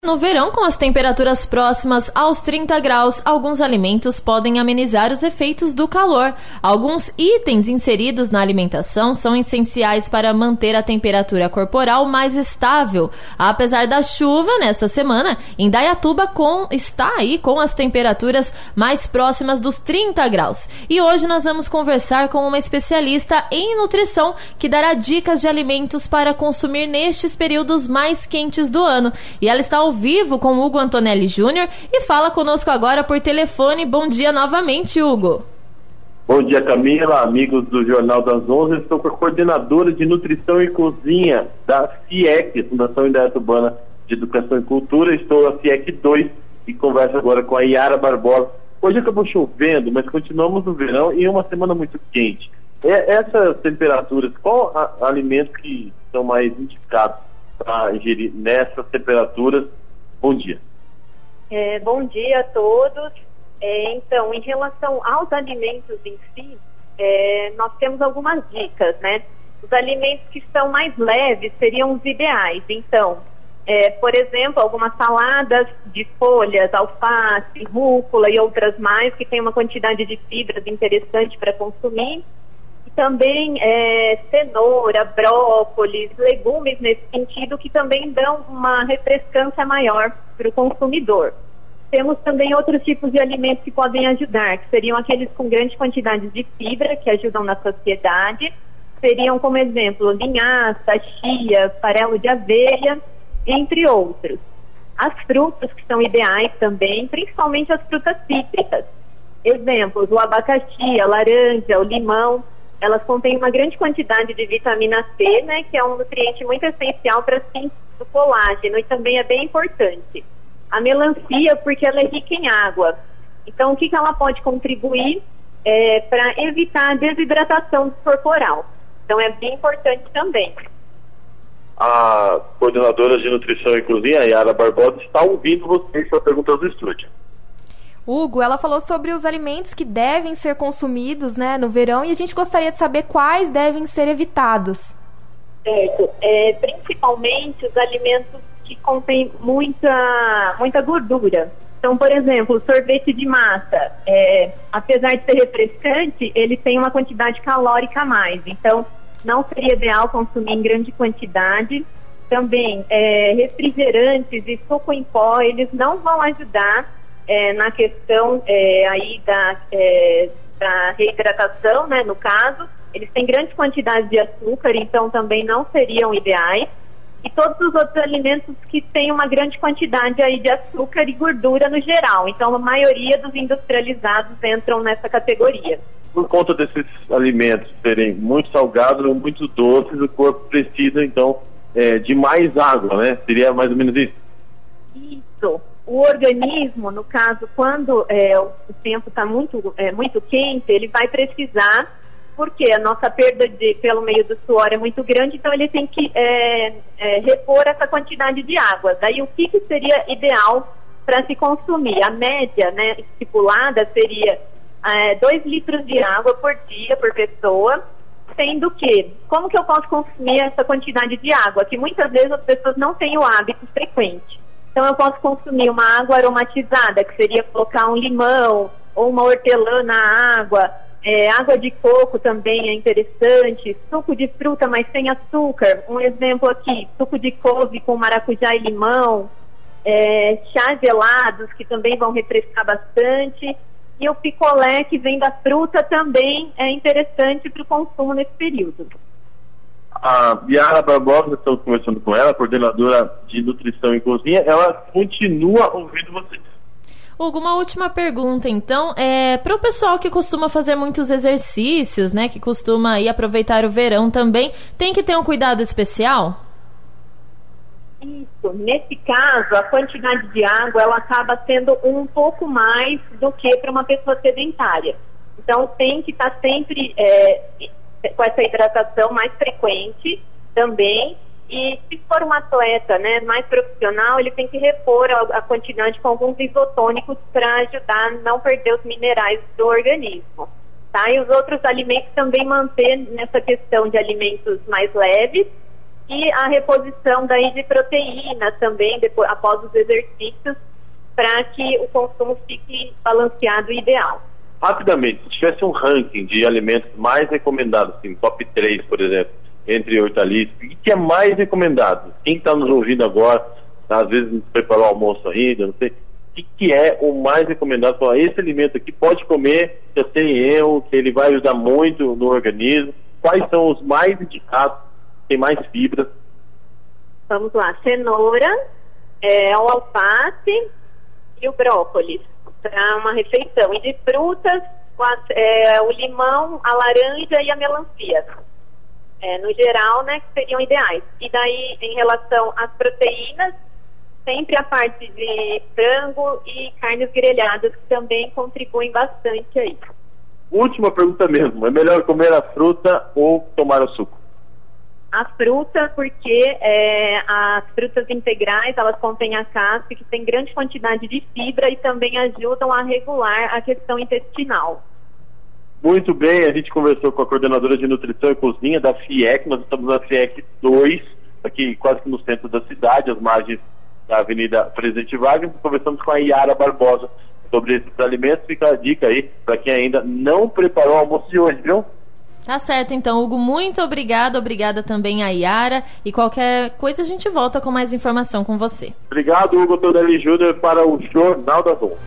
No verão, com as temperaturas próximas aos 30 graus, alguns alimentos podem amenizar os efeitos do calor. Alguns itens inseridos na alimentação são essenciais para manter a temperatura corporal mais estável. Apesar da chuva nesta semana, Indaiatuba está aí com as temperaturas mais próximas dos 30 graus. E hoje nós vamos conversar com uma especialista em nutrição que dará dicas de alimentos para consumir nestes períodos mais quentes do ano. E ela está ao vivo com Hugo Antonelli Júnior e fala conosco agora por telefone. Bom dia novamente, Hugo. Bom dia, Camila, amigos do Jornal das 11. Estou com a coordenadora de Nutrição e Cozinha da FIEC, Fundação Indaiatubana de Educação e Cultura. Estou na FIEC 2 e converso agora com a Yara Barbosa. Hoje acabou chovendo, mas continuamos no verão e uma semana muito quente. Essas temperaturas, qual alimentos que são mais indicados para ingerir nessas temperaturas? Bom dia. Bom dia a todos. Então, em relação aos alimentos em si, nós temos algumas dicas, né? Os alimentos que são mais leves seriam os ideais. Então, por exemplo, algumas saladas de folhas, alface, rúcula e outras mais, que tem uma quantidade de fibras interessante para consumir. Também cenoura, brócolis, legumes nesse sentido, que também dão uma refrescância maior para o consumidor. Temos também outros tipos de alimentos que podem ajudar, que seriam aqueles com grande quantidade de fibra, que ajudam na saciedade. Seriam, como exemplo, linhaça, chia, farelo de aveia, entre outros. As frutas que são ideais também, principalmente as frutas cítricas. Exemplos, o abacaxi, a laranja, o limão. Elas contêm uma grande quantidade de vitamina C, né, que é um nutriente muito essencial para a síntese do colágeno e também é bem importante. A melancia, porque ela é rica em água. Então, o que ela pode contribuir para evitar a desidratação corporal. Então, é bem importante também. A coordenadora de Nutrição e Cozinha, a Yara Barbosa, está ouvindo vocês para perguntas do estúdio. Hugo, ela falou sobre os alimentos que devem ser consumidos, né, no verão, e a gente gostaria de saber quais devem ser evitados. Certo. Principalmente os alimentos que contêm muita gordura. Então, por exemplo, o sorvete de massa, apesar de ser refrescante, ele tem uma quantidade calórica a mais. Então, não seria ideal consumir em grande quantidade. Também, refrigerantes e suco em pó, eles não vão ajudar na questão aí da reidratação, né, no caso. Eles têm grande quantidade de açúcar, então também não seriam ideais. E todos os outros alimentos que têm uma grande quantidade aí de açúcar e gordura no geral. Então a maioria dos industrializados entram nessa categoria. Por conta desses alimentos serem muito salgados ou muito doces, o corpo precisa então de mais água, né? Seria mais ou menos isso? Isso. O organismo, no caso, quando o tempo está muito quente, ele vai precisar, porque a nossa perda pelo meio do suor é muito grande, então ele tem que repor essa quantidade de água. Daí o que seria ideal para se consumir? A média, né, estipulada seria 2 litros de água por dia, por pessoa, sendo que, como que eu posso consumir essa quantidade de água? Que muitas vezes as pessoas não têm o hábito frequente. Então eu posso consumir uma água aromatizada, que seria colocar um limão ou uma hortelã na água. Água de coco também é interessante. Suco de fruta, mas sem açúcar. Um exemplo aqui, suco de couve com maracujá e limão. Chá gelados, que também vão refrescar bastante. E o picolé, que vem da fruta, também é interessante para o consumo nesse período. A Yara Barbosa, estamos conversando com ela, coordenadora de Nutrição e Cozinha, ela continua ouvindo vocês. Hugo, uma última pergunta, então, para o pessoal que costuma fazer muitos exercícios, né, que costuma ir aproveitar o verão também, tem que ter um cuidado especial? Isso, nesse caso, a quantidade de água, ela acaba sendo um pouco mais do que para uma pessoa sedentária. Então, tem que estar sempre com essa hidratação mais frequente também. E se for um atleta, né, mais profissional, ele tem que repor a quantidade com alguns isotônicos para ajudar a não perder os minerais do organismo. Tá? E os outros alimentos também manter nessa questão de alimentos mais leves e a reposição daí de proteína também depois, após os exercícios, para que o consumo fique balanceado e ideal. Rapidamente, se tivesse um ranking de alimentos mais recomendados, assim, top 3, por exemplo, entre hortaliças, o que é mais recomendado? Quem está nos ouvindo agora, às vezes não preparou o almoço ainda, não sei, o que é o mais recomendado? Falar, esse alimento aqui pode comer, já tem erro, que ele vai ajudar muito no organismo. Quais são os mais indicados, tem mais fibras? Vamos lá, cenoura, o alface e o brócolis para uma refeição. E de frutas, o limão, a laranja e a melancia. No geral, né, que seriam ideais. E daí, em relação às proteínas, sempre a parte de frango e carnes grelhadas, que também contribuem bastante aí. Última pergunta mesmo, é melhor comer a fruta ou tomar o suco? A fruta, porque as frutas integrais, elas contêm a casca, que tem grande quantidade de fibra e também ajudam a regular a questão intestinal. Muito bem, a gente conversou com a coordenadora de nutrição e cozinha da FIEC, nós estamos na FIEC 2, aqui quase que no centro da cidade, às margens da Avenida Presidente Vargas. Conversamos com a Yara Barbosa sobre esses alimentos. Fica a dica aí para quem ainda não preparou o almoço de hoje, viu? Tá certo, então, Hugo, muito obrigada. Obrigada também a Yara. E qualquer coisa a gente volta com mais informação com você. Obrigado, Hugo Tonelli Júnior, para o Jornal das 11.